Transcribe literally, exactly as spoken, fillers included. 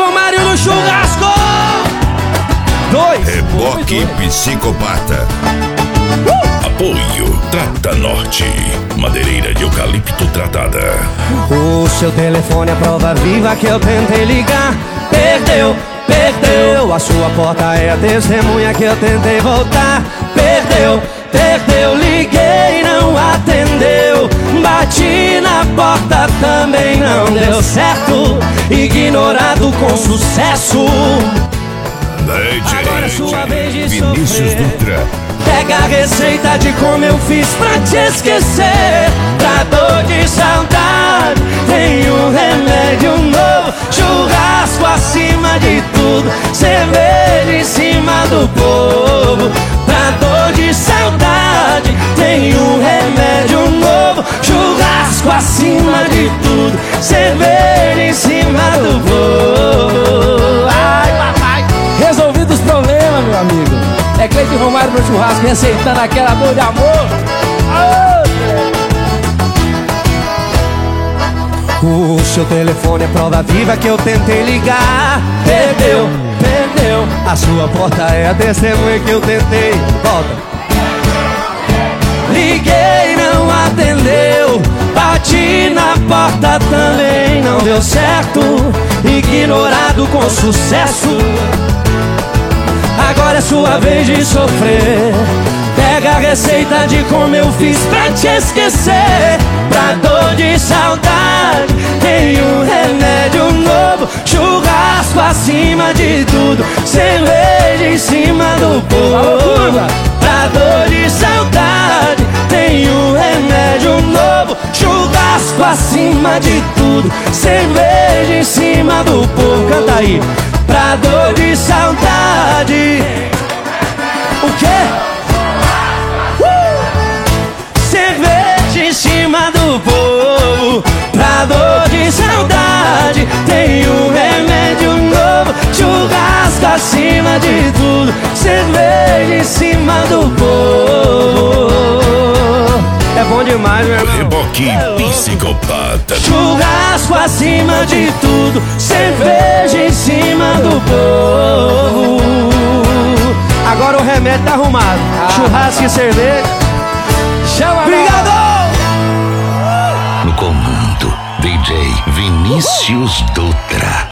Romário no churrasco. Dois. Reboque Psicopata. uh! Apoio Trata Norte, madeireira de eucalipto tratada. O seu telefone é prova viva que eu tentei ligar. Perdeu, perdeu. A sua porta é a testemunha que eu tentei voltar. Perdeu, perdeu. Liguei, não atendeu. Bati na porta, também não deu certo. Ignorado com sucesso. Agora é sua vez de Vinícius sofrer. Dutra. Pega a receita de como eu fiz pra te esquecer. Pra dor de saudade tem um remédio novo. Churrasco acima de tudo, cerveja em cima do povo. Pra dor de saudade tem um remédio novo. Churrasco acima de tudo, cerveja em cima do povo. Ai, papai. Resolvido os problemas, meu amigo. É Cleiton Romário no churrasco, receitando aquela dor de amor. O seu telefone é prova viva que eu tentei ligar. Perdeu, perdeu. A sua porta é a testemunha que eu tentei. Volta. Liguei, não atendeu. Bati na porta, também não deu certo. Ignorado com sucesso. Agora é sua vez de sofrer. Pega a receita de como eu fiz pra te esquecer. Pra dor de saudade tem um remédio novo. Churrasco acima de tudo, cerveja em cima do povo. Pra dor de saudade tem um remédio novo. Churrasco acima de tudo, cerveja em cima do povo. Canta aí. Pra dor de saudade. O quê? Uh! Cerveja em cima do povo. Pra dor de saudade tem um remédio novo. Churrasco acima de tudo, cerveja em cima do povo. É bom demais, meu irmão. Reboque Psicopata. Churrasco acima de tudo, cerveja em cima do povo. Agora o remédio tá arrumado. Ah, churrasco e cerveja. Chama. Obrigado! No comando, D J Vinícius Dutra.